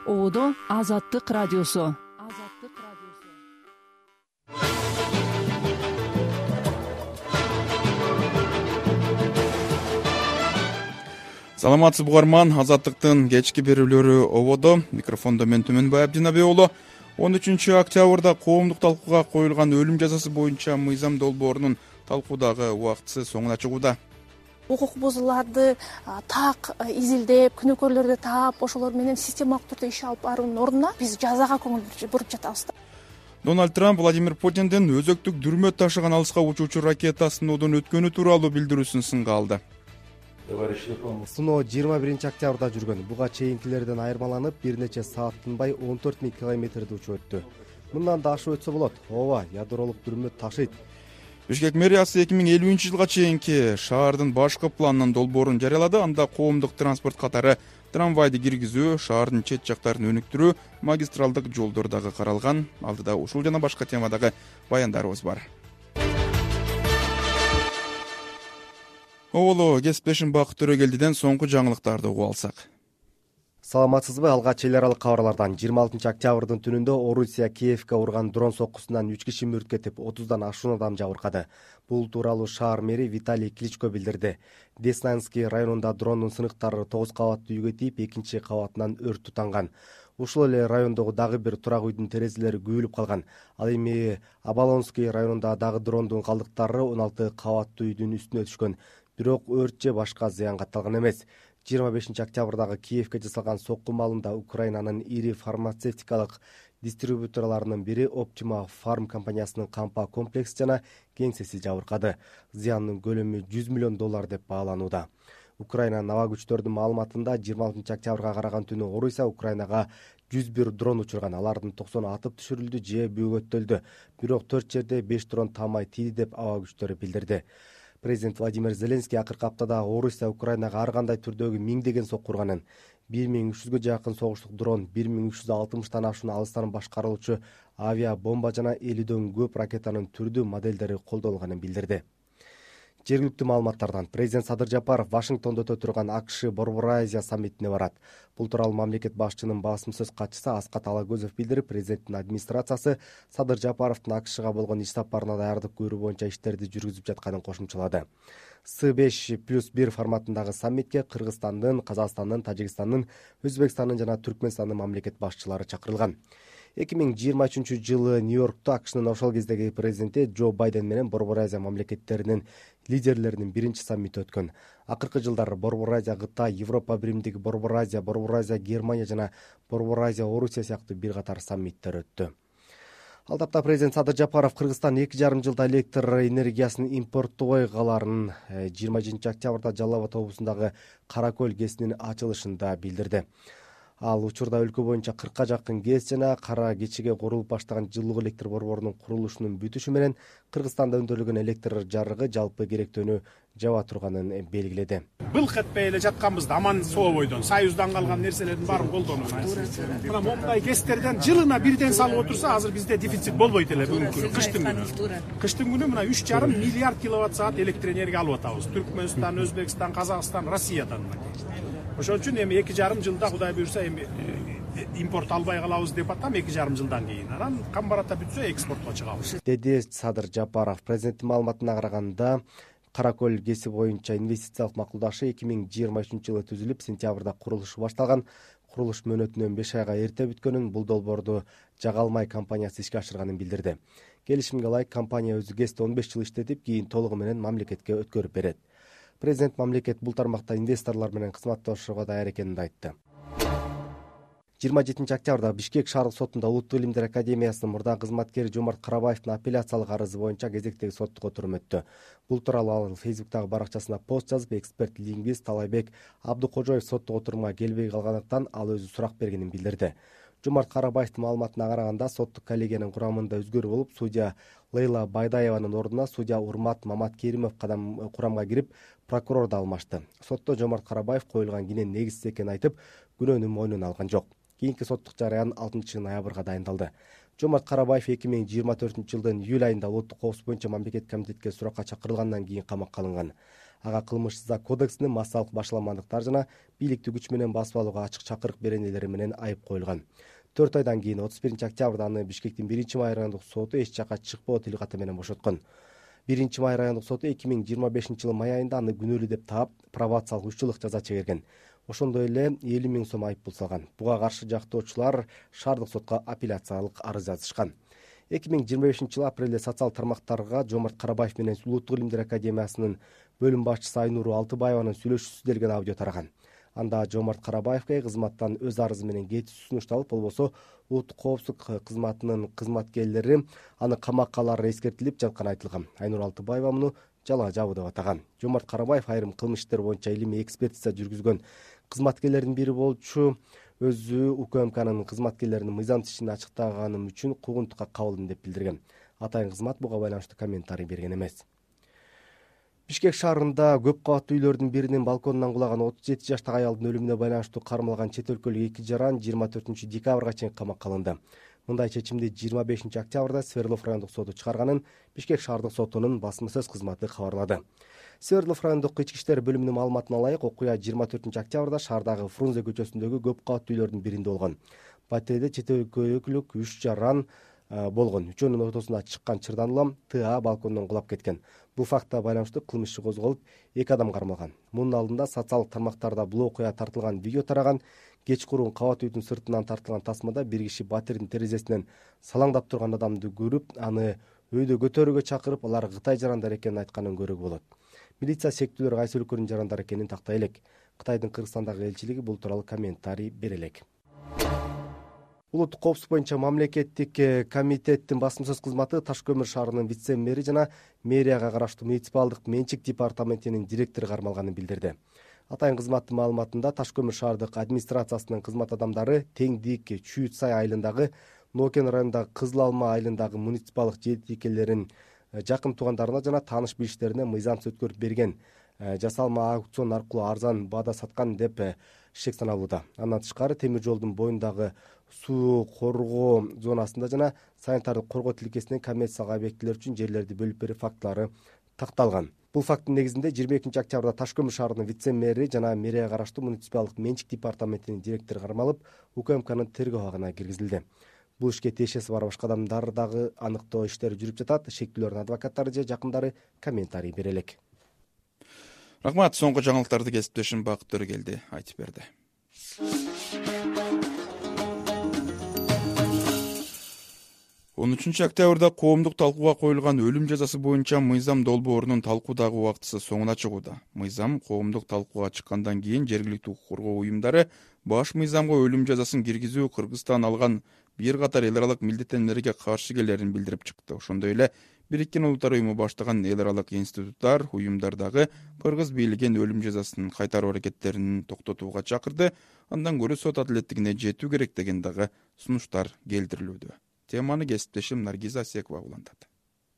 Ободо Азаттык радиосу. Саламатсызбы угарман, Азаттыктын кечки берүүлөрү ободо. Микрофондо мен Төмөнбай Абдинабек уулу. 13 октябрда коомдук талкууга коюлган өлүм жазасы боюнча мыйзам долбоорунун талкуудагы убактысы соңуна чыгууда. Укук бузууларды так изилдеп, күнөөкөрлөрдү таап, ошолор менен системалык түрдө иш алып баруунун ордуна биз жазага көңүл буруп жатабыз. Дональд Трамп Владимир Путиндин өзөктүк дүрмөт ташыган алыска учуучу ракета сыноодон өткөнү тууралуу билдирүүсүн сынга алды. Сыноо 21 октябрда жүргөн. Буга чейинкилерден айырмаланып, бир нече саат тынбай 14 000 километрди учуп өттү. Мындан да ашып өтсө болот. Ооба, ядролук дүрмөт ташыйт. Бишкек мэриясы 2050 жылга чейинки шаардын башкы планынын долбоорун жарыялады. Анда коомдук транспорт катары трамвайды киргизүү, шаардын чет жактарын өнүктүрүү, магистралдык жолдор дагы каралган. Алдыда ушул жана башка темадагы баяндарыбыз бар. Оболо кесиптешим Бакыт Төрөгелдиден соңку жаңылыктарды угуп алсак. Саламатсызбы? Алгач эл аралык кабарлардан 26 октябрдын түнүндө Орусия Киевке урган дрон соккусунан 3 киши мүрт кетип, 30дан ашуун адам жабыркады. Бул тууралуу шаар мэри Виталий Кличко билдирди. Деснянский районунда дрондун сыныктары 9 кабаттуу үйгө тийип, экинчи кабатынан өрт тутанган. Ушул эле райондогу дагы бир турак үйдүн терезелери күйүлүп калган. Ал эми Абалонский районунда дагы дрондун калдыктары 16 кабаттуу үйдүн үстүнө түшкөн. Бирок өрт же башка зыян катталган эмес. 25 октябрдагы Киевке жасалган сокку маалында Украинанын ири фармацевтикалык дистрибьюторлорунун бири Optima Farm компаниясынын кампа комплекси жана кеңсеси жабыркады. Зыяндын көлөмү $100 миллион деп бааланууда. Украина наба күчтөрдүн маалыматында 26 октябрга караган түнү Орусия Украинага 101 дрон учурган. Алардын 90 атып түшүрүлдү же бөгөттөлдү. Бирок 4 жерде 5 дрон таамай тийди деп аба күчтөрү билдирди. Президент Владимир Зеленский акыркы аптада Орусия Украинага ар кандай түрдөгү миңдеген сокку урганын, 1300гө жакын согуштук дрон, 1360тан ашуун алыстан башкарылуучу авиа бомба жана 50дөн көп ракетанын түрдүү модельдери колдонулганын билдирди. Жергиликтүү маалыматтардан президент Садыр Жапаров Вашингтондо өтө турган АКШ Борбор Азия саммитине барат. Бул тууралуу мамлекет башчынын басым сөз катчысы Аскат Алагөзов билдирип, президенттин администрациясы Садыр Жапаровдун АКШга болгон иш сапарына даярдык көрүү боюнча иштерди жүргүзүп жатканын кошумчалады. С5+1 форматындагы саммитке Кыргызстандын, Казакстандын, Тажикстандын, Өзбекстандын жана Түркмөнстандын мамлекет башчылары чакырылган. 2023 жылы Нью-Йоркто АКШнын ошол кездеги президенти Джо Байден менен Борбор Азия мамлекеттеринин лидерлеринин биринчи саммити өткөн. Акыркы жылдары Борбор Азия Кытай, Европа биримдиги Борбор Азия Германия жана Борбор Азия Орусия сыяктуу бир катар саммиттер өттү. Ал тапта президент Садыр Жапаров Кыргызстан 2,5 жылда электр энергиясын импорттобой каларын 20 октябрда Жалал Абад облусундагы Каракөл КЭСинин ачылышында билдирди. Ал учурда өлкө боюнча 40 жакын КЭС жана кара кечиге курулуп баштаган жылуу электр борборунун курулушунун бүтүшү менен Кыргызстанда өндүрүлгөн электр жарыгы жалпы керектөөнү жаба турганын белгиледи. Былк этпей эле жатканбызды аман сообойдон, союздан калган нерселердин баарын колдонуп. Мына момундай КЭСтерден жылына бирден салып отурса, азыр бизде дефицит болбойт эле бүгүнкү кыштын күнү. Кыштын күнү мына 3,5 миллиард киловатт саат электр энергия алып атабыз. Түркмөнстан, Өзбекстан, Казакстан, Россиядан. Ошон үчүн эми 2,5 жылда Кудай буйрса эми импорт албай калабыз деп атам 2,5 жылдан кийин. Анан камбарата бүтсө экспортко чыгабыз. Деди Садыр Жапаров. Президенттин маалыматына караганда Каракөл КЭСи боюнча инвестициялык макулдашы 2023 жылы түзүлүп, сентябрда курулушу башталган. Курулуш мөөнөтүнөн 5 айга эрте бүткөнүн, бул долбоорду Жагалмай компаниясы ишке ашырганын билдирди. Келишимге ылайык компания өзү КЭСти 15 жыл иштетип, кийин толугу менен мамлекетке өткөрүп берет. Президент мамлекет бул тармакта инвесторлор менен кызматташууга даяр экенин айтты. 27 октябрда Бишкек шаардык сотунда Улуттук илимдер академиясынын мурдагы кызматкери Жомарт Карабаевдин апелляциялык арызы боюнча кезектеги соттук отурум өттү. Бул тууралуу ал Фейсбуктагы баракчасына пост жазып, эксперт-лингвист Талайбек Абдукожоев соттук отурумга келбей калгандыктан ал өзү сурак бергенин билдирди. Жомарт Карабаевдин маалыматына караганда, соттук коллегиянын курамында өзгөрүү болуп, судья Лейла Байдаеванын ордуна судья Урмат Маматкеримов курамга кирип, прокурор да алмашты. Сотто Жомарт Карабаев коюлган кинен негизсиз экенин айтып, күнөөнүн мойнуна алган жок. Кийинки соттук жараян 6 ноябрга дайындалды. Жомарт Карабаев 2024 жылдын июль айында улуттук коопсуздук боюнча мамлекеттик комитетке суракка чакырылгандан кийин камакка алынган. ага кылмыш жаза кодексинин массалык башаламандыктар жана бийликти күч менен басып алууга ачык чакырык беренелери менен айып коюлган. 4 айдан кийин 31 октябрда аны Бишкектин 1-май райондук соту эч жакка чыкпоо тил каты менен бошоткон. 1-май райондук соту 2025-жылы май айында аны күнөөлүү деп таап, пробациялык 3 жылдык жаза чегерген. Ошондой эле 50 000 сом айып пул салган. Буга каршы жактоочулар шаардык сотко апелляциялык арыз жазышкан. 2025-жылы апрелде социал тармактарга Жомарт Карабаев менен Улуттук илимдер академиясынын бөлүм башчысы Айнуру Алтыбаеванын сүйлөшүүсү делген аудио тараган. Анда Жомарт Карабаевге кызматтан өз арызы менен кетүүсү сунушталып, болбосо улуттук коопсуздук кызматынын кызматкерлери аны камакка алары эскертилип жатканы айтылган. Айнур Алтыбаева муну жалаа жабуу деп атаган. Жомарт Карабаев айрым кылмыш иштер боюнча илимий экспертиза жүргүзгөн кызматкерлердин бири болчу, өзү УКМКнын кызматкерлеринин мыйзамсыз ишин ачыктаганым үчүн куугунтукка кабылдым деп билдирген. Атайын кызмат буга байланыштуу комментарий берген эмес. Бишкек шаарында көп кабаттуу үйлөрдүн биринин балконунан кулаган 37 жаштагы аялдын өлүмүнө байланыштуу кармалган чет өлкөлүк 2 жаран 24 декабрга чейин камакка алынды. Мындай чечимди 25 октябрда Свердлов райондук соту чыгарганын Бишкек шаардык сотунун басма-сөз кызматы кабарлады. Свердлов райондук ички иштер бөлүмүнүн маалыматына ылайык, окуя 24 октябрда шаардагы Фрунзе көчөсүндөгү көп кабаттуу үйлөрдүн биринде болгон. Баттерде чет өлкөлүк 3 жаран болгон. Үчөөнүн ортосунда чыккан чырдан улам ТА балкондон кулап кеткен. Бул фактка байланыштуу кылмыш иши козголуп, 2 адам кармалган. Мунун алдында социалдык тармактарда бул окуя тартылган видео тараган. Кечкурун кабат үйдүн сыртынан тартылган тасмада бир киши батирдин терезесинен салаңдап турган адамды көрүп, аны өйдө көтөрүүгө чакырып, алар Кытай жарандар экенин айтканын көрүүгө болот. Милиция сектүүлөр кайсы өлкөнүн жарандар экенин тактай элек. Кытайдын Кыргызстандагы элчилиги бул тууралуу комментарий бере элек. Улуттук коопсуздук боюнча мамлекеттик комитеттин басма-сөз кызматы Ташкөмүр шаарынын вице-мэри жана мэрияга караштуу муниципалдык менчик департаментинин директору кармалганын билдирди. Атайын кызматтын маалыматында Ташкөмүр шаардык администрациясынын кызмат адамдары Теңдик, Чүйүт-Сай айылындагы, Нокен районундагы Кызыл Алма айылындагы муниципалдык жетекчилерин жакын туугандарына жана тааныш билиштерине мыйзамсыз өткөрүп берген, жасалма аукцион аркылуу арзан баада саткан деп шек саналууда. Андан тышкары темир жолдун боюндагы суу коргоо зонасында жана санитардык коргоо тилкесинен коммерциялык объектилер үчүн жерлерди бөлүп берүү фактылары такталган. Бул факттын негизинде 22 октябрда Ташкөмүр шаарынын вице-мэри жана мэрияга караштуу муниципалдык менчик департаментинин директору кармалып, УКМКнын тергөө абагына киргизилди. Бул ишке тиешеси бар башка адамдар дагы аныктоо иштери жүрүп жатат. Шектүүлөрдүн адвокаттары же жакындары комментарий бере элек. Рахмат, соңку жаңылыктарды кесиптешим Бакыт Төрөгелди айтып берди. Он 3 октябрда коомдук талкууга коюлган өлүм жазасы боюнча мыйзам долбоорунун талкуудагы убактысы соңуна чыгууда. Мыйзам коомдук талкууга чыккандан кийин жергиликтүү укук коргоо уюмдары баш мыйзамга өлүм жазасын киргизүү Кыргызстан алган бир катар эл аралык милдеттенмелерге каршы келерин билдирип чыкты. Ошондой эле Бириккен Улуттар уюму баштаган эл аралык институттар, уюмдар дагы Кыргыз бийлигин өлүм жазасын кайтаруу аракеттерин токтотууга чакырды. Андан көрө сот адилеттигине жетүү керек деген дагы сунуштар келтирилүүдө. Теманы кесиптешим Наргиза Асекова улантат.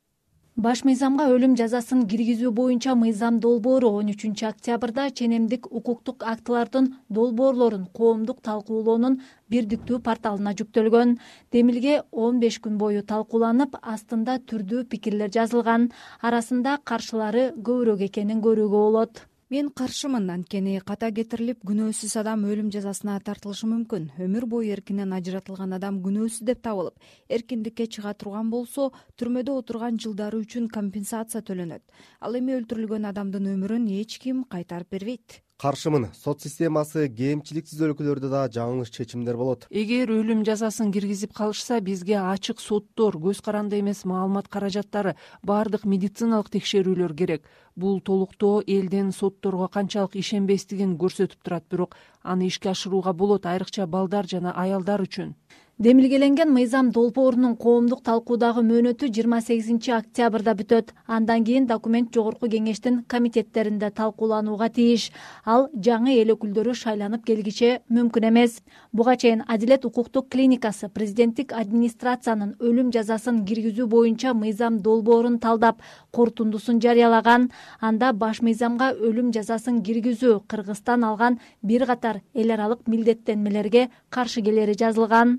Баш мыйзамга өлүм жазасын киргизүү боюнча мыйзам долбоору 13 октябрда ченемдик укуктук актылардын долбоорлорун коомдук талкуулоонун бирдиктүү порталына жүктөлгөн. Демилге 15 күн бою талкууланып, астында түрдүү пикирлер жазылган. Арасында каршылары көбүрөөк экенин көрүүгө болот. Мен каршымын, анткени ката кетирилип күнөөсүз адам өлүм жазасына тартылышы мүмкүн. Өмүр бою эркинен ажыратылган адам күнөөсүз деп табылып, эркиндикке чыга турган болсо, түрмөдө отурган жылдары үчүн компенсация төлөнөт. Ал эми өлтүрүлгөн адамдын өмүрүн эч ким кайтарып бербейт. Каршымын, сот системасы кемчиликсиз өлкөлөрдө да жаңылыш чечимдер болот. Эгер өлүм жазасын киргизип калышса, бизге ачык соттор, көз каранды эмес маалымат каражаттары, баардык медициналык текшерүүлөр керек. Бул толуктоо элдин сотторго канчалык ишенбестигин көрсөтүп турат, бирок аны ишке ашырууга болот, айрыкча балдар жана аялдар үчүн. Демилгеленген мыйзам долбоорунун коомдук талкуудагы мөөнөтү 28 октябрда бүтөт. Андан кийин документ жогорку кеңештин комитеттеринде талкууланууга тийиш. Ал жаңы эл өкүлдөрү шайланып келгиче мүмкүн эмес. Буга чейин Адилет укуктук клиникасы президенттик администрациянын өлүм жазасын киргизүү боюнча мыйзам долбоорун талдап, корутундусун жарыялаган. Анда баш мыйзамга өлүм жазасын киргизүү Кыргызстан алган бир катар эл аралык милдеттенмелерге каршы келери жазылган.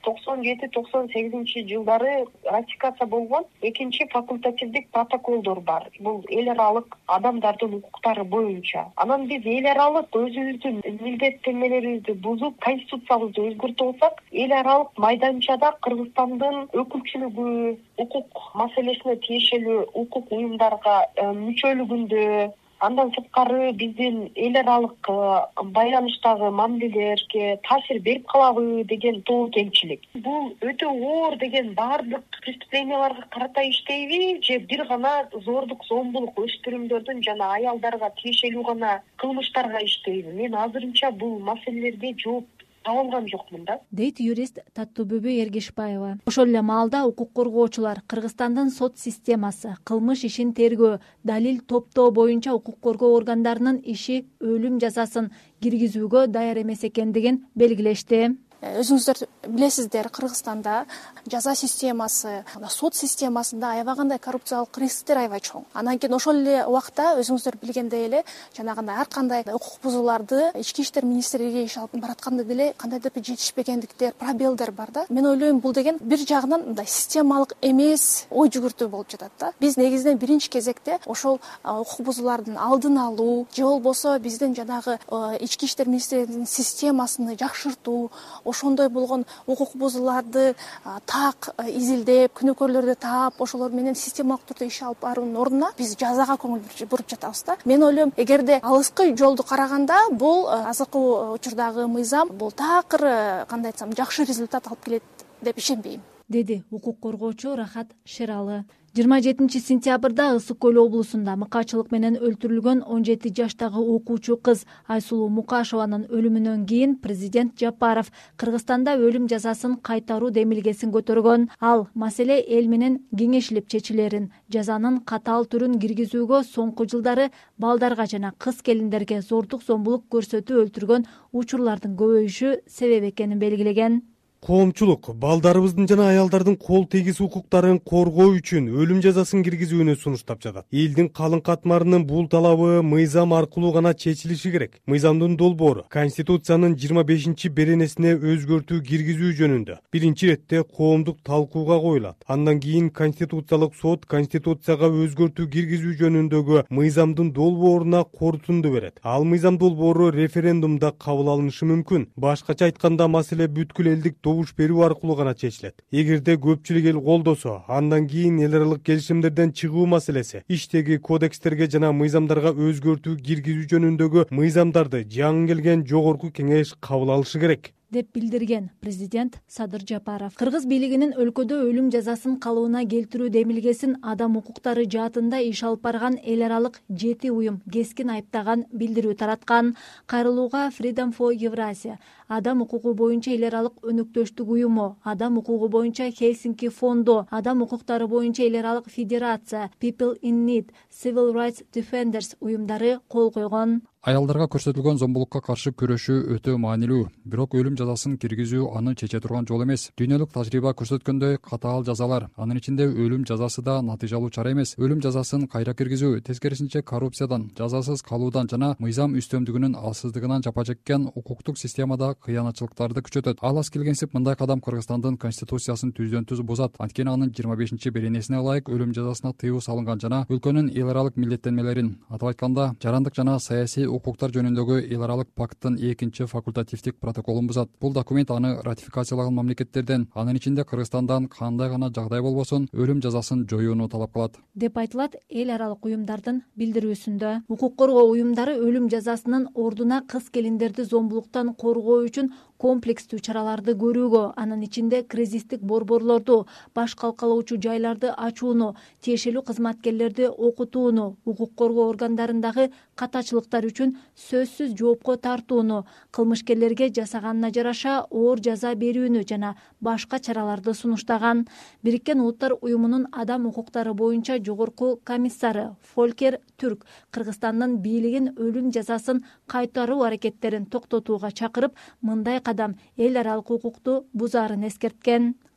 жылдары ратификация болгон экинчи факультативдик протоколдор бар. Бул эл аралык адамдардын укуктары боюнча. Анан биз эл аралык өзүбүздүн милдеттенмелерибизди бузуп, конституциябызды өзгөртүп алсак, эл аралык майданчада Кыргызстандын өкүлчүлүгү, укук маселесине тиешелүү укук уюмдарга мүчөлүгүндө, андан сырткары биздин эл аралык байланыштагы мамилелерге таасир берип калабы деген тоо кемчилик. Бул өтө оор деген баардык преступленияларга карата иштейби же бир гана зордук, зомбулук өспүрүмдөрдүн жана аялдарга тиешелүү гана кылмыштарга иштейби? Мен азырынча бул маселелерге жооп таба алган жокмун да, дейт юрист Таттыбүбү Эргешбаева. Ошол эле маалда укук коргоочулар Кыргызстандын сот системасы, кылмыш ишин тергөө, далил топтоо боюнча укук коргоо органдарынын иши өлүм жазасын киргизүүгө даяр эмес экендигин белгилешти. Өзүңүздөр билесиздер, Кыргызстанда жаза системасы, сот системасында аябагандай коррупциялык рисктер аябай чоң. Анан кийин ошол эле убакта өзүңүздөр билгендей эле жанагындай ар кандай укук бузууларды ички иштер министрлиги иш алып баратканда деле кандайдыр бир жетишпегендиктер, пробелдер бар да. Мен ойлойм, бул деген бир жагынан мындай системалык эмес ой жүгүртүү болуп жатат да. Биз негизинен биринчи кезекте ошол укук бузуулардын алдын алуу же болбосо биздин жанагы ички иштер министрлигинин системасын жакшыртуу, ошондой болгон укук бузууларды так изилдеп, күнөөкөрлөрдү таап, ошолор менен системалык түрдө иш алып баруунун ордуна биз жазага көңүл буруп жатабыз да. Мен ойлойм, эгерде алыскы жолду караганда бул азыркы учурдагы мыйзам бул такыр кандай айтсам жакшы результат алып келет деп ишенбейм, деди укук коргоочу Рахат Шералы. 27 сентябрда Ысык Көл облусунда мыкаачылык менен өлтүрүлгөн 17 жаштагы окуучу кыз Айсулуу Мукашеванын өлүмүнөн кийин президент Жапаров Кыргызстанда өлүм жазасын кайтаруу демилгесин көтөргөн. Ал маселе эл менен кеңешилип чечилерин, жазанын катаал түрүн киргизүүгө соңку жылдары балдарга жана кыз келиндерге зордук зомбулук көрсөтүп өлтүргөн учурлардын көбөйүшү себеп экенин белгилеген. Коомчулук балдарыбыздын жана аялдардын кол тегиз укуктарын коргоо үчүн өлүм жазасын киргизүүнү сунуштап жатат. Элдин калың катмарынын бул талабы мыйзам аркылуу гана чечилиши керек. Мыйзамдын долбоору Конституциянын 25-беренесине өзгөртүү киргизүү жөнүндө биринчи иретте коомдук талкууга коюлат. Андан кийин Конституциялык сот Конституцияга өзгөртүү киргизүү жөнүндөгү мыйзамдын долбооруна корутунду берет. Ал мыйзам долбоору референдумда кабыл алынышы мүмкүн. Башкача айтканда, маселе бүткүл элдик добуш берүү аркылуу гана чечилет. Эгерде көпчүлүк эл колдосо, андан кийин эл аралык келишимдерден чыгуу маселеси, иштеги кодекстерге жана мыйзамдарга өзгөртүү киргизүү жөнүндөгү мыйзамдарды жаңы келген жогорку кеңеш кабыл алышы керек, деп билдирген президент Садыр Жапаров. Кыргыз бийлигинин өлкөдө өлүм жазасын калыбына келтирүү демилгесин адам укуктары жаатында иш алып барган эл аралык 7 уюм кескин айыптаган билдирүү тараткан. Кайрылууга Freedom for Eurasia, адам укугу боюнча эл аралык өнөктөштүк уюму, адам укугу боюнча Хельсинки фонду, адам укуктары боюнча эл аралык федерация, People in Need, Civil Rights Defenders уюмдары кол койгон. Аялдарга көрсөтүлгөн зомбулукка каршы күрөшүү өтө маанилүү, бирок өлүм жазасын киргизүү аны чече турган жол эмес. Дүйнөлүк тажрыйба көрсөткөндөй, катаал жазалар, анын ичинде өлүм жазасы да натыйжалуу чара эмес. Өлүм жазасын кайра киргизүү тескерисинче коррупциядан, жазасыз калуудан жана мыйзам үстөмдүгүнүн алсыздыгынан жапа чеккен укуктук системада кыянатчылыктарды күчөтөт. Ал аз келгенсип мындай кадам Кыргызстандын конституциясын түздөн-түз бузат. Анткени анын 25-беренесине ылайык өлүм жазасына тыюу салынган жана өлкөнүн эл аралык милдеттенмелерин, атап айтканда, жарандык жана саясий укуктар жөнүндөгү эл аралык пакттын 2-факультативдик протоколун бузат. Бул документ аны ратификациялаган мамлекеттерден, анын ичинде Кыргызстандан кандай гана жагдай болбосун өлүм жазасын жоюуну талап кылат, деп айтылат эл аралык уюмдардын билдирүүсүндө. Укук коргоо уюмдары өлүм жазасынын ордуна кыз келиндерди зомбулуктан коргоо үчүн комплекстүү чараларды көрүүгө, анын ичинде кризистик борборлорду, баш калкалоочу жайларды ачууну, тиешелүү кызматкерлерди окутууну, укук коргоо органдарындагы катачылыктар үчүн сөзсүз жоопко тартууну, кылмышкерлерге жасаганына жараша оор жаза берүүнү жана башка чараларды сунуштаган. Бириккен Улуттар уюмунун адам укуктары боюнча жогорку комиссары Фолькер Түрк Кыргызстандын бийлигин өлүм жазасын кайтаруу аракеттерин токтотууга чакырып, мындай кадам эл аралык укукту бузаарын эскерткен.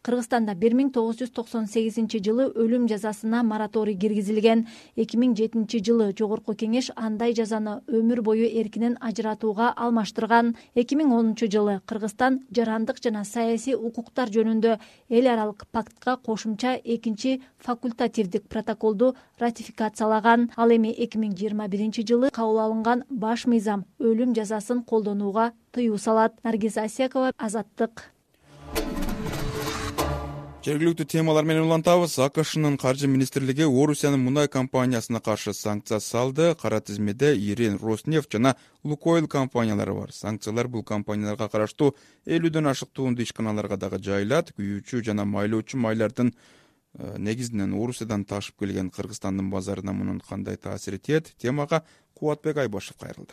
Кыргызстанда 1998-жылы өлүм жазасына мораторий киргизилген. 2007-жылы Жогорку Кеңеш андай жазаны өмүр бою эркинен ажыратууга алмаштырган. 2010-жылы Кыргызстан жарандык жана саясий укуктар жөнүндө эл аралык пактка кошумча экинчи факультативдик протоколду ратификациялаган. Ал эми 2021-жылы кабыл алынган баш мыйзам өлүм жазасын колдонууга тыюу салат. Наргиз Асиякова, Азаттык. Жергиликтүү темалар менен улантабыз. АКШнын каржы министрлиги Орусиянын мунай компаниясына каршы санкция салды. Кара тизмеде Ирен, Роснефть жана Лукойл компаниялары бар. Санкциялар бул компанияларга караштуу 50дөн ашык туунду ишканаларга дагы жайылат. Күйүүчү жана майлоочу майлардын негизинен Орусиядан ташып келген Кыргызстандын базарына мунун кандай таасир этет? Темага Кубатбек Айбашев кайрылды.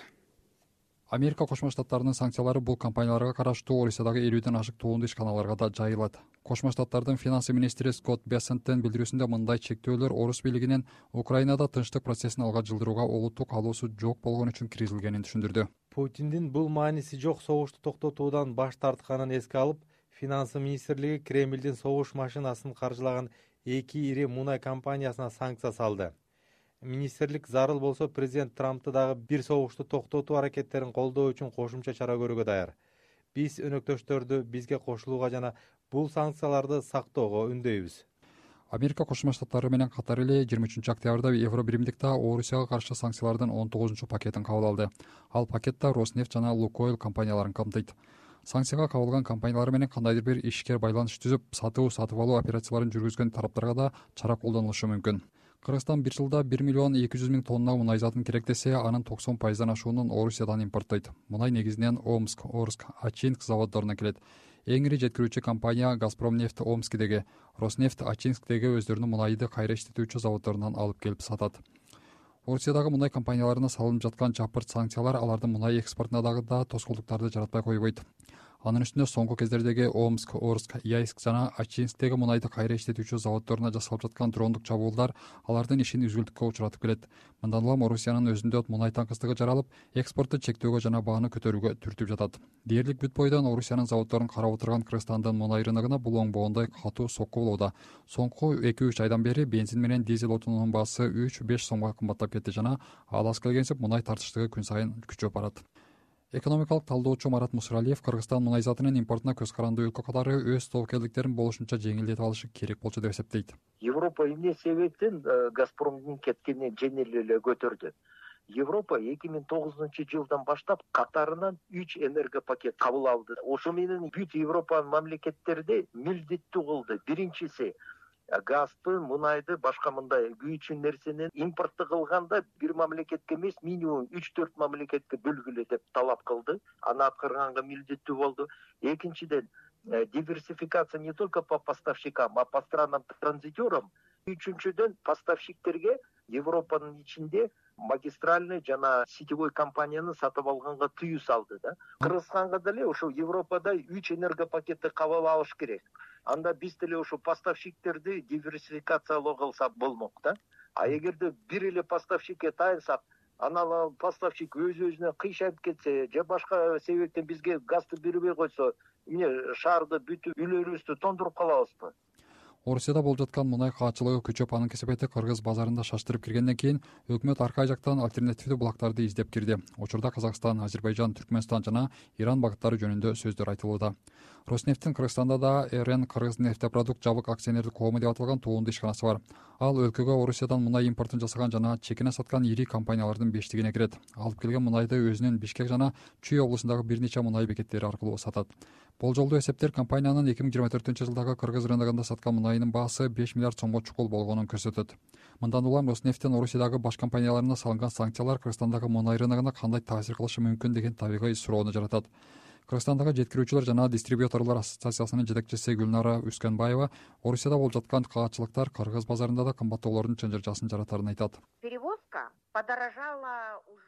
Америка Кошмо Штаттарынын санкциялары бул компанияларга караштуу Орусиядагы 50дөн ашык туунду ишканаларга да жайылат. Кошмо Штаттардын финансы министри Скотт Бессенттин билдирүүсүндө мындай чектөөлөр Орус бийлигинин Украинада тынчтык процессин алга жылдырууга олуттук алуусу жок болгон үчүн киргизилгенин түшүндүрдү. Путиндин бул мааниси жок согушту токтотуудан баш тартканын эске алып, финансы министрлиги Кремлдин согуш машинасын каржылаган 2 ири мунай компаниясына санкция салды. Министрлик зарыл болсо президент Трампты дагы бир согушту токтотуу аракеттерин колдоо үчүн кошумча чара көрүүгө даяр. Биз өнөктөштөрдү бизге кошулууга жана бул санкцияларды сактоого үндөйбүз. Америка Кошмо Штаттары менен катар эле 23-октябрда Евробиримдик да Орусияга каршы санкциялардын 19-пакетин кабыл алды. Ал пакетте Роснефть жана Лукойл компанияларын камтыйт. Санкцияга кабылган компаниялар менен кандайдыр бир ишкер байланыш түзүп, сатып алуу операцияларын жүргүзгөн тараптарга да чара колдонулушу мүмкүн. Кыргызстан бир жылда 1,2 миллион тонна мунай затын керектесе, анын 90% ашуунун Орусиядан импорттойт. Мунай негизинен Омск, Орск, Ачинск заводдорунан келет. Эң ири жеткирүүчү компания Газпромнефть Омскидеги, Роснефть Ачинсктеги өздөрүнүн мунайды кайра иштетүүчү заводдорунан алып келип сатат. Орусиядагы мунай компанияларына салынып жаткан жапырт санкциялар алардын мунай экспортуна дагы да тоскоолдуктарды жаратпай койбойт. Анын үстүнө соңку кездердеги Омск, Орск, Яйск жана Ачинсктеги мунайды кайра иштетүүчү заводдоруна жасалып жаткан дрондук чабуулдар алардын ишин үзгүлтүккө учуратып келет. Мындан улам Орусиянын өзүндө мунай таңкыстыгы жаралып, экспортту чектөөгө жана бааны көтөрүүгө түртүп жатат. Дээрлик бүт бойдон Орусиянын заводдорун карап отурган Кыргызстандын мунай рыногуна бул оңбогондой катуу сокку болууда. Соңку 2-3 айдан бери бензин менен дизель отунунун баасы 3-5 сомго кымбаттап кетти жана алыс келгенсип мунай тартыштыгы күн сайын күчөп барат. Экономикалык талдоочу Марат Мусралиев Кыргызстан мунай затынын импортуна көз каранды өлкө катары өз тобокелдиктерин болушунча жеңилдетип алышы керек болчу деп эсептейт. Европа эмне себептен Газпромдун кеткени жеңил эле көтөрдү. Европа 2009-жылдан баштап катарынан 3 энергопакет кабыл алды. Ошо менен бүт Европанын мамлекеттерди милдеттүү кылды. Биринчиси газды, мунайды, башка мындай күйүүчү нерсени импортту кылганда бир мамлекетке эмес, минимум 3-4 мамлекетке бөлгүлө деп талап кылды. Аны аткарганга милдеттүү болду. Экинчиден, диверсификация не только по поставщикам, а по странам транзитерам. Үчүнчүдөн, поставщиктерге Европанын ичинде магистральный жана сетевой компанияны сатып алганга тыюу салды да. Кыргызстанга деле ошо Европада 3 энергопакетти кабыл алыш керек. Анда биз деле ошо поставщиктерди диверсификациялоо кылсак болмок да. А эгерде бир эле поставщикке таянсак, анан поставщик өз-өзүнө кыйшайып кетсе, же башка себептен бизге газды бербей койсо, эмне шаарды бүтүп үйлөрүбүздү тондуруп калабызбы? Орусияда болуп жаткан мунай каачылыгы күчөп, анын кесепети кыргыз базарында шаштырып киргенден кийин өкмөт аркай жактан альтернативдүү булактарды издеп кирди. Учурда Казакстан, Азербайжан, Түркмөнстан жана Иран багыттары жөнүндө сөздөр айтылууда. Роснефттин Кыргызстанда да РН Кыргызнефтепродукт жабык акционердик коому деп аталган туунду ишканасы бар. Ал өлкөгө Орусиядан мунай импортун жасаган жана чекине саткан ири компаниялардын бештигине кирет. Алып келген мунайды өзүнүн Бишкек жана Чүй облусундагы бир нече мунай бекеттери аркылуу сатат. Болжолдуу эсептер компаниянын 2024-жылдагы кыргыз рыногунда саткан мунайынын баасы 5 миллиард сомго чукул болгонун көрсөтөт. Мындан улам Роснефттин Орусиядагы баш компанияларына салынган санкциялар Кыргызстандагы мунай рыногуна кандай таасир кылышы мүмкүн деген табигый суроону жаратат. Кыргызстандагы жеткирүүчүлөр жана дистрибьюторлор ассоциациясынын жетекчиси Гүлнара Үскөнбаева Орусияда болуп жаткан каачылыктар кыргыз базарында да кымбаттоолордун чынжыржасын жаратарын айтат. Перевозка подорожала уже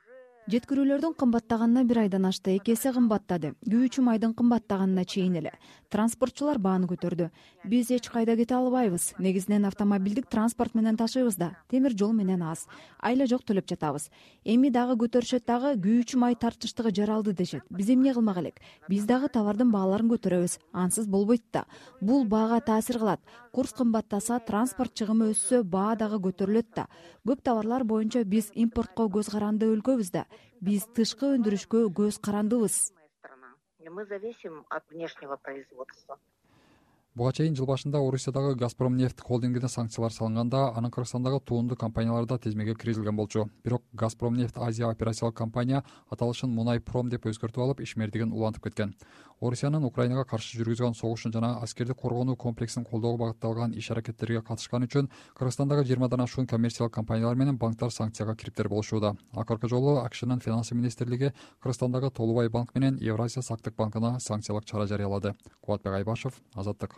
жеткирүүлөрдүн кымбаттаганына бир айдан ашты, 2 эсе кымбаттады. Күйүүчү майдын кымбаттаганына чейин эле. Транспортчулар бааны көтөрдү. Биз эч кайда кете албайбыз. Негизинен автомобилдик транспорт менен ташыйбыз да. Темир жол менен аз. Айла жок төлөп жатабыз. Эми дагы көтөрүшөт дагы, күйүүчү май тартыштыгы жаралды дешет. Биз эмне кылмак элек? Биз дагы товардын бааларын көтөрөбүз. Ансыз болбойт да. Бул баага таасир кылат. Курс кымбаттаса, транспорт чыгымы өссө, баа дагы көтөрүлөт да. Көп товарлар боюнча биз импортко көз каранды өлкөбүз да. Биз тышкы өндүрүшкө көз карандыбыз. Мы зависим от внешнего производства. Буга чейин жыл башында Орусиядагы Газпромнефть холдингине санкциялар салынганда, анын Кыргызстандагы туунду компаниялар да тизмеге киргизилген болчу. Бирок Газпромнефть Азия операциялык компания аталышын Мунайпром деп өзгөртүп алып, ишмердигин улантып кеткен. Орусиянын Украинага каршы жүргүзгөн согушун жана аскердик коргонуу комплексин колдоого багытталган иш-аракеттерге катышкан үчүн Кыргызстандагы 20дан ашуун коммерциялык компаниялар менен банктар санкцияга кириптер болушууда. Акыркы жолу АКШнын финансы министрлиги Кыргызстандагы Толубай банк менен Евразия сактык банкына санкциялык чара жарыялады. Кубатбек Айбашев, Азаттык.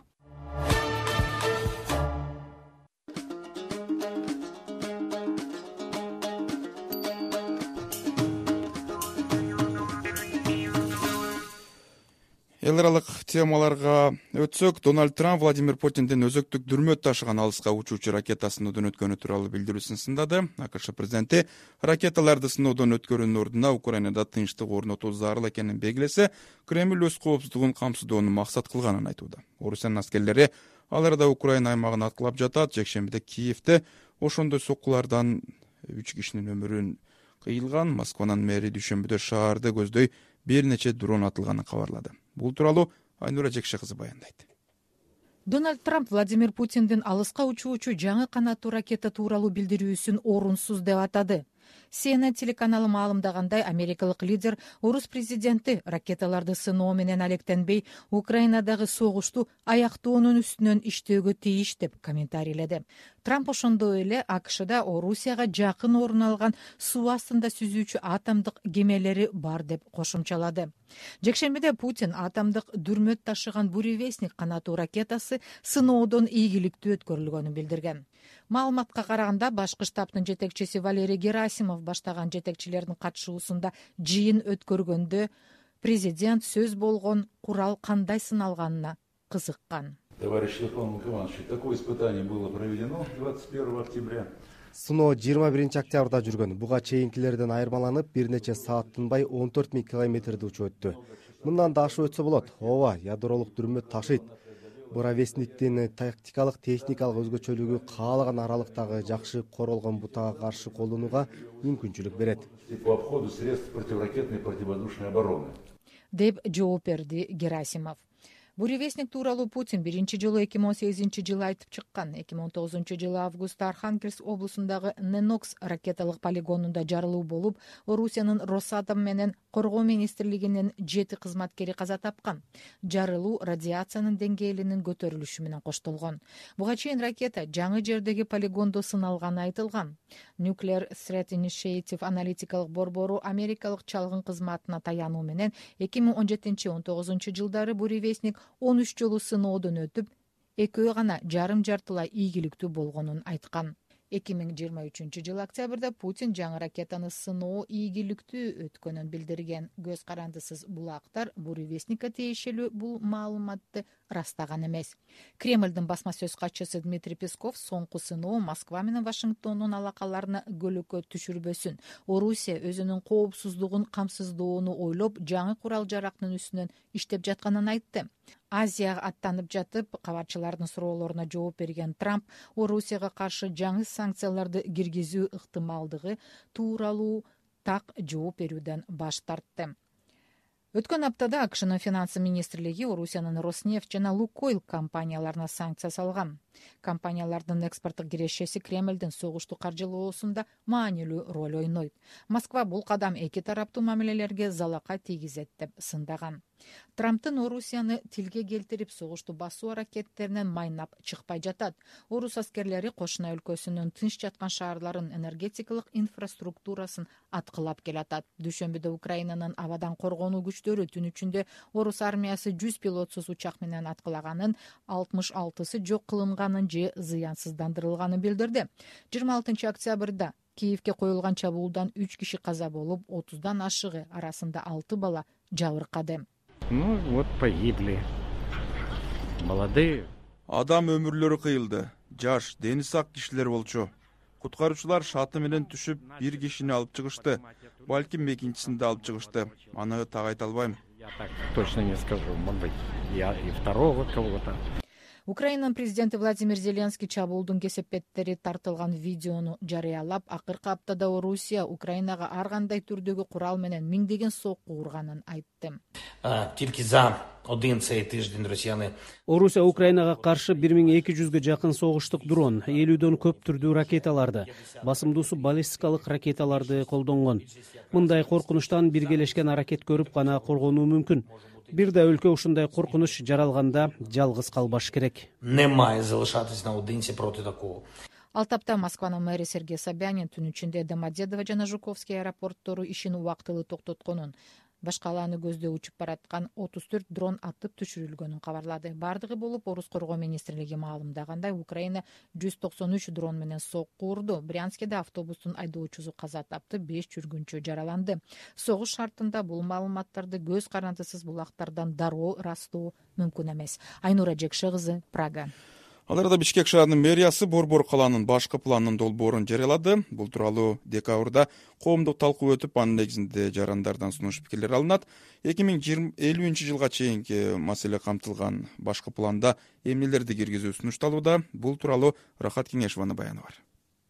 Эл аралык темаларга өтсөк, Дональд Трамп Владимир Путиндин өзөктүк дүрмөт ташыган алыска учуучу ракетасын сыноодон өткөнү тууралуу билдирүүсүн сындады. АКШ президенти ракеталарды сыноодон өткөрүүнүн ордуна Украинада тынчтык орнотуу зарыл экенин белгилесе, Кремль өз коопсуздугун камсыздоону максат кылганын айтууда. Орусиянын аскерлери ал арада Украина аймагын аткылап жатат. Жекшембиде Киевде ошондой соккулардан 3 кишинин өмүрүн кыйылган. Москванын мэри дүйшөмбүдө шаарды көздөй бир нече дрон атылганын кабарлады. Бул тууралуу Айнура Жекше кызы баяндайт. Дональд Трамп Владимир Путиндин алыска учуучу жаңы канаттуу ракета тууралуу билдирүүсүн орунсуз деп атады. CNN телеканалы маалымдагандай, америкалык лидер орус президенти ракеталарды сыноо менен алектенбей, Украинадагы согушту аяктоонун үстүнөн иштөөгө тийиш деп комментарийледи. Трамп ошондой эле АКШда Орусияга жакын орун алган суу астында сүзүүчү атомдук кемелери бар деп кошумчалады. Жекшембиде Путин атомдук дүрмөт ташыган буревестник канаттуу ракетасы сыноодон ийгиликтүү өткөрүлгөнүн билдирген. Маалыматка караганда, башкы штабтын жетекчиси Валерий Герасимов баштаган жетекчилердин катышуусунда жыйын өткөргөндө президент сөз болгон курал кандай сыналганына кызыккан. Товарищ Верховный командующий, такое испытание было проведено 21 октября. Сыноо 21 октябрда жүргөн. Буга чейинкилерден айырмаланып, бир нече саат тынбай 14 000 километрди учуп өттү. Мындан да ашып өтсө болот. Ооба, ядролук дүрмөт ташыйт. Буравестниктин тактикалык техникалык өзгөчөлүгү каалаган аралыктагы жакшы королгон бутага каршы колдонууга мүмкүнчүлүк берет. По обходу средств противоракетной и противовоздушной обороны. Деп жооп берди Герасимов. Буревестник тууралуу Путин биринчи жолу 2018 жылы айтып чыккан. 2019 жылы августта Архангельск облусундагы Ненокс ракеталык полигонунда жарылуу болуп, Орусиянын Росатом менен Коргоо министрлигинин 7 кызматкери каза тапкан. Жарылуу радиациянын деңгээлинин көтөрүлүшү менен коштолгон. Буга чейин ракета жаңы жердеги полигондо сыналганы айтылган. Nuclear Threat Initiative аналитикалык борбору америкалык чалгын кызматына таянуу менен 2017-19 жылдары буревестник 13 жолу сыноодон өтүп, экөө гана жарым-жартылай ийгиликтүү болгонун айткан. 2023 жылы октябрда Путин жаңы ракетаны сыноо ийгиликтүү өткөнүн билдирген. Көз карандысыз булактар буревестникке тиешелүү бул маалыматты растаган эмес. Кремлдин басма сөз катчысы Дмитрий Песков соңку сыноо Москва менен Вашингтондун алакаларына көлөкө түшүрбөсүн, Орусия өзүнүн коопсуздугун камсыздоону ойлоп, жаңы курал жарактын үстүнөн иштеп жатканын айтты. Азияга аттанып жатып, кабарчылардын суроолоруна жооп берген Трамп Орусияга каршы жаңы санкцияларды киргизүү ыктымалдыгы тууралуу так жооп берүүдөн баш тартты. Өткөн аптада АКШнын финансы министрлиги Орусиянын Роснефть жана Лукойл компанияларына санкция салган. Компаниялардын экспорттук кирешеси Кремлдин согушту каржылоосунда маанилүү роль ойнойт. Москва бул кадам эки тараптуу мамилелерге залака тийгизет деп сындаган. Трамптын Орусияны тилге келтирип согушту басуу аракеттеринен майнап чыкпай жатат. Орус аскерлери Кошуна өлкөсүнүн тынч жаткан шаарларын энергетикалык инфраструктурасын аткылап келатат. Дүйшөмбүдө Украинанын абадан коргонуу күчтөрү түн ичинде Орус армиясы 100 пилотсуз учак менен аткылаганын, 66-сы жок кылынганын же зыянсыздандырылганын билдирди. 26 октябрда Киевке коюлган чабуулдан 3 киши каза болуп, 30дан ашыгы, арасында 6 бала жабыркады. Ну вот погибли. Молодые. Адам өмүрлөрү кыйылды. Жаш, дени сак кишилер болчу. Куткаруучулар шаты менен түшүп, бир кишини алып чыгышты. Балким экинчисин да алып чыгышты. Аны так айта албайм. Я так точно не скажу, может быть, я и второго кого-то. Украинанын президенти Владимир Зеленский чабуулдун кесепеттери тартылган видеону жарыялап, акыркы аптада Орусия Украинага ар кандай түрдөгү курал менен миңдеген сокку урганын айтты. Тільки за один цей тиждень росіяни. Орусия Украинага каршы 1200-гө жакын согуштук дрон, 50дөн көп түрдүү ракеталарды, басымдуусу баллистикалык ракеталарды колдонгон. Мындай коркунучтан биргелешкен аракет көрүп гана коргонуу мүмкүн. Бир да өлкө ушундай коркунуч жаралганда жалгыз калбаш керек. Не має залишатись наодинці проти такого. Ал тапта Москванын мэри Сергей Собянин түн ичинде Домодедово жана Жуковский аэропорттору ишин убактылуу токтотконун, башкаланы көздөө учуп бараткан 34 дрон атып түшүрүлгөнүн кабарлады. Бардыгы болуп, Орус коргоо министрлиги маалымдагандай, Украина 193 дрон менен сокку урду. Брянскеде автобустун айдоочусу каза тапты, 5 жүргүнчү жараланды. Согуш шартында бул маалыматтарды көз карандысыз булактардан дароо ырастоо мүмкүн эмес. Айнура Жекше кызы, Прага. Ал арада Бишкек шаарынын мэриясы Борбор калаанын башкы планынын долбоорун жарыялады. Бул тууралуу декабрда коомдук талкуу өтүп, анын негизинде жарандардан сунуш пикирлер алынат. 2050-жылга чейинки маселе камтылган башкы планда эмнелерди киргизүү сунушталууда. Бул тууралуу Рахат Кеңешованын баяны бар.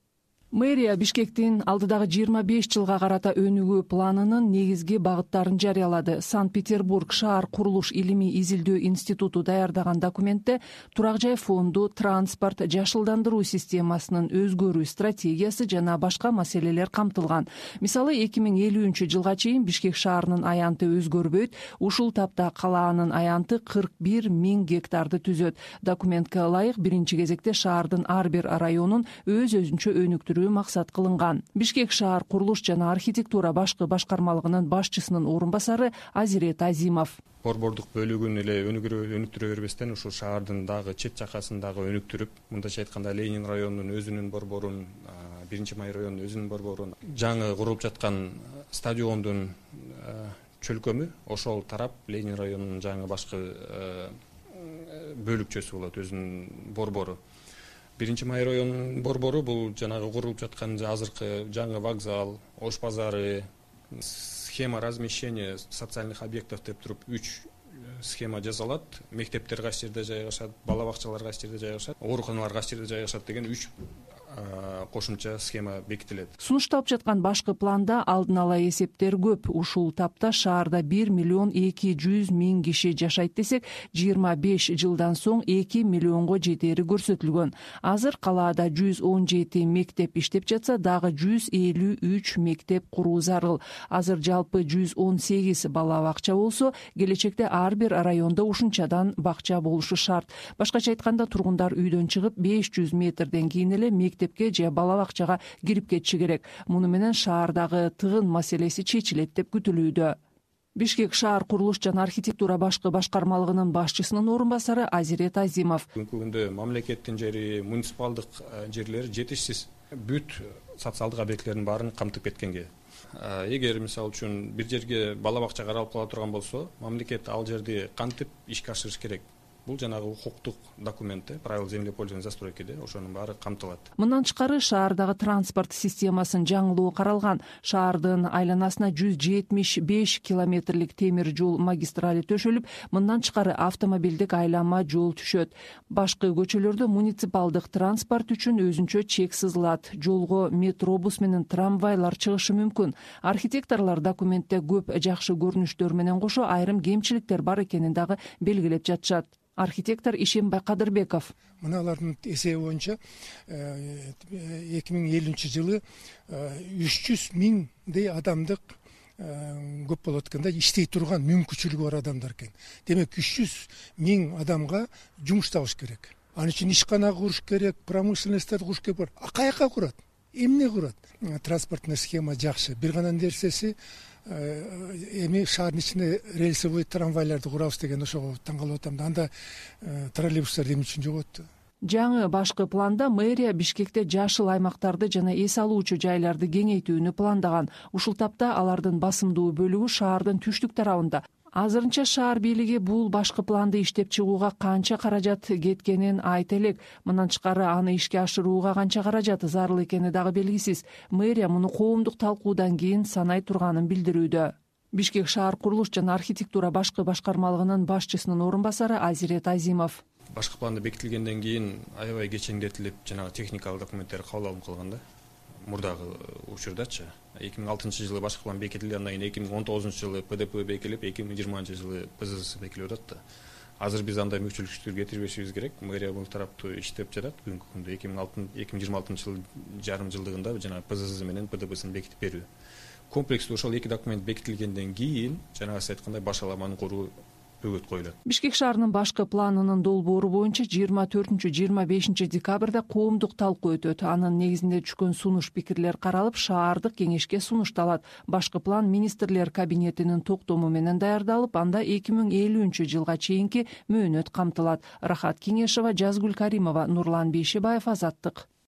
Мэрия Бишкектин алдыдагы 25 жылга карата өнүгүү планынын негизги багыттарын жарыялады. Санкт-Петербург шаар курулуш илимий изилдөө институту даярдаган документте турак жай фонду, транспорт, жашылдандыруу системасынын өзгөрүү стратегиясы жана башка маселелер камтылган. Мисалы 2050-жылга чейин Бишкек шаарынын аянты өзгөрбөйт, ушул тапта калаанын аянты 41 000 гектарды түзөт. Документке ылайык биринчи кезекте шаардын ар бир районун өз-өзүнчө өнүктүрүү максат кылынган. Бишкек шаар курулуш жана архитектура башкы башкармалыгынын башчысынын орун басары Азирет Азимов. Борбордук бөлүгүн эле өнүктүрө бербестен ушул шаардын дагы чет жакасын дагы өнүктүрүп, мындайча айтканда Ленин районунун өзүнүн борборун, 1-Май районунун өзүнүн борборун, жаңы курулуп жаткан стадиондун чөлкөмү ошол тарап Ленин районунун жаңы башкы бөлүкчөсү болот, өзүнүн борбору. 1-Май районунун борбору бул жанагы курулуп жаткан азыркы жаңы вокзал, Ош базары, схема размещения социальных объектов деп туруп 3 схема жасалат. Мектептер кайсы жерде жайгашат, бала бакчалар кайсы жерде жайгашат, ооруканалар кайсы жерде жайгашат деген 3 кошумча схема бекитилет. Сунушталып жаткан башкы планда алдын ала эсептер көп. Ушул тапта шаарда 1 200 000 киши жашайт десек, 25 жылдан соң 2 миллионго жетери көрсөтүлгөн. Азыр калаада 117 мектеп иштеп жатса, дагы 153 мектеп куруу зарыл. Азыр жалпы 118 бала бакча болсо, келечекте ар бир райондо ушунчадан бакча болушу шарт. Башкача айтканда, тургундар үйдөн чыгып 500 метрден кийин эле мектепке же бала бакчага кирип кетиши керек. Муну менен шаардагы тыгын маселеси чечилет деп күтүлүүдө. Бишкек шаар курулуш жана архитектура башкы башкармалыгынын башчысынын орун басары Азирет Азимов. Бүгүнкү күндө мамлекеттин жери, муниципалдык жерлери жетишсиз. Бүт социалдык объектилердин баарын камтып кеткенге. Эгер мисалы үчүн бир жерге бала бакча каралып кала турган болсо, мамлекет ал жерди кантип ишке ашырыш керек? Бул жанагы укуктук документте, правила землепользования застройкиде ошонун баары камтылат. Мындан тышкары шаардагы транспорт системасын жаңылоо каралган. Шаардын айланасына 175 километрлик темир жол магистрали төшөлүп, мындан тышкары автомобилдик айланма жол түшөт. Башкы көчөлөрдө муниципалдык транспорт үчүн өзүнчө чек сызылат. Жолго метробус менен трамвайлар чыгышы мүмкүн. Архитекторлор документте көп жакшы көрүнүштөр менен кошо айрым кемчиликтер бар экенин дагы белгилеп жатышат. Архитектор Ишембай Кадырбеков. Мыналардын эсеби боюнча 2050-жылы 300 000 адамдык көп болот экен да, иштей турган мүмкүнчүлүгү бар адамдар экен. Демек 300 000 адамга жумуш табыш керек. Анын үчүн ишкана куруш керек, промышленностьтер куруш керек. Каяка курат? Эмне курат? Транспортный схема жакшы. Бир гана нерсеси эми шаардын ичинде рельсовый трамвайларды курабыз деген ошого таң калып атам да. Анда троллейбустар эмне үчүн жок атты? жаңы башкы планда мэрия Бишкекте жашыл аймактарды жана эс алуучу жайларды кеңейтүүнү пландаган. Ушул тапта алардын басымдуу бөлүгү шаардын түштүк тарабында. Азырынча шаар бийлиги бул башкы планды иштеп чыгууга канча каражат кеткенин айта элек. Мындан тышкары аны ишке ашырууга канча каражат зарыл экени дагы белгисиз. Мэрия муну коомдук талкуудан кийин санай турганын билдирүүдө. Бишкек шаар курулуш жана архитектура башкы башкармалыгынын башчысынын орун басары Азирет Азимов. Башкы планда бекитилгенден кийин аябай кечеңдетилип, жанагы техникалык документтер кабыл алынып калган да. Мурдагы учурдачы 2006-жылы башкы план бекитилди, андан кийин 2019-жылы ПДП бекитилип, 2020-жылы ПЗС бекитилип атат да. Азыр биз андай мүчөлүктөр кетирбешибиз керек. Мэрия бул тараптуу иштеп жатат бүгүнкү күндө. 2026-жылы жарым жылдыгында жана ПЗС менен ПДПсын бекитип берүү. Комплекстүү ошол эки документ бекитилгенден кийин жанагы сиз айткандай башаламаны куруу бөгөт коюлат. Бишкек шаарынын башкы планынын долбоору боюнча 24-25 декабрда коомдук талкуу өтөт. Анын негизинде түшкөн сунуш пикирлер каралып, шаардык кеңешке сунушталат. Башкы план министрлер кабинетинин токтому менен даярдалып, анда 2050-жылга чейинки мөөнөт камтылат. Рахат Кеңешова, Жазгүл Каримова, Нурлан Бейшебаев, Азаттык.